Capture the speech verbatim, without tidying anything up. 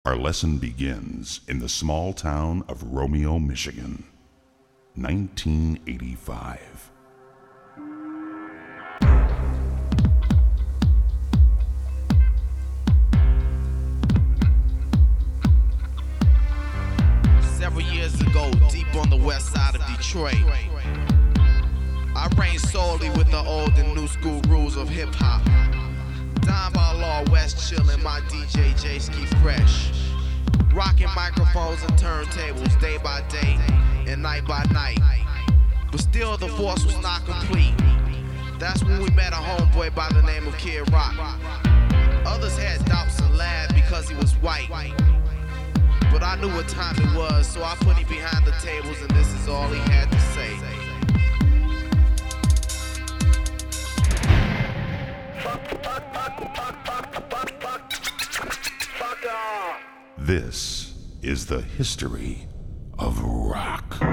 Our lesson begins in the small town of Romeo, Michigan, nineteen eighty-five. Several years ago, deep on the west side of Detroit, I reigned solely with the old and new school rules of hip-hop. Down by Law West chillin', my D J J-Ski fresh. Rocking microphones and turntables day by day and night by night. But still the force was not complete. That's when we met a homeboy by the name of Kid Rock. Others had doubts and laughed because he was white. But I knew what time it was, so I put him behind the tables and this is all he had to say. This is the history of rock.